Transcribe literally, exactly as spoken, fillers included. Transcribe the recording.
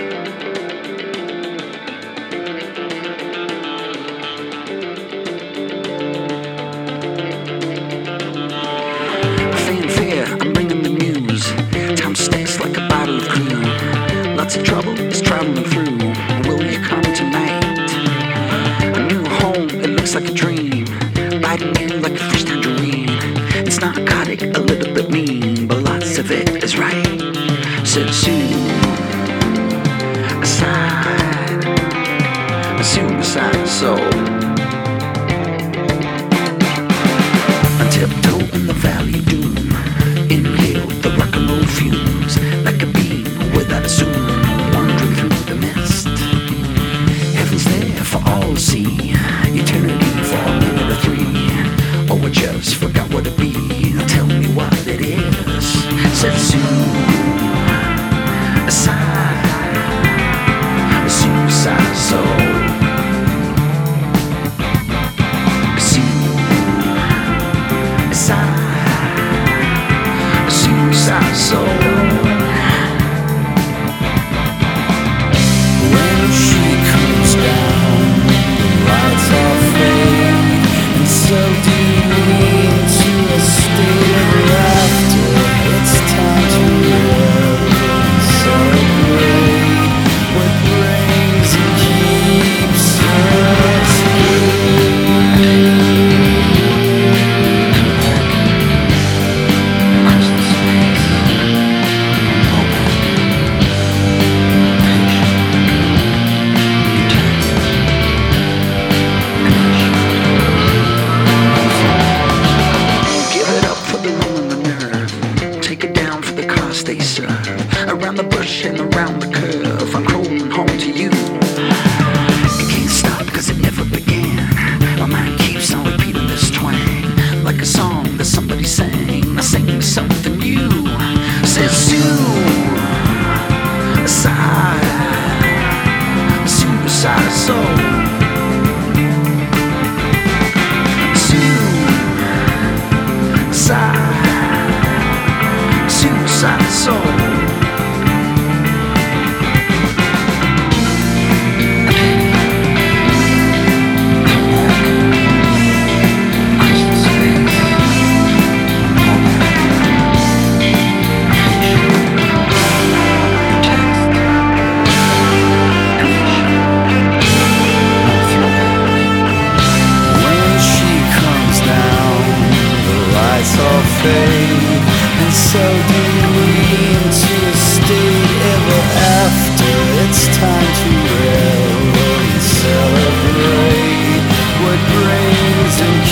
Fanfare, I'm bringing the news. Time stacks like a bottle of glue. Lots of trouble is traveling through. Will you come tonight? A new home, it looks like a dream. Biting in like a fresh tangerine. It's narcotic, a little bit mean, but lots of it is right. Said Sue, aside, a suicide soul. Tiptoe in the valley of doom. Inhale the rock and roll fumes. Like a beam without a zoom. Wandering through the mist. Heaven's there for all to see. Eternity for a minute or three. Oh, I just forgot what it be. Now tell me what it is. Said Sue, aside, a suicide soul. Suicide soul. When she comes down, the lights all fade, and so do we into a state of laughter. It's time to live and celebrate what brings and keeps us free. They serve around the bush and around the curve. I'm crawling home to you. It can't stop cause it never began. My mind keeps on repeating this twang like a song that somebody sang. I sing something new. Says Sue, aside, a suicide soul. Sue, aside, suicide soul. When she comes down, the lights all fade, and so do we into a state ever after. It's time to revel and celebrate what brings and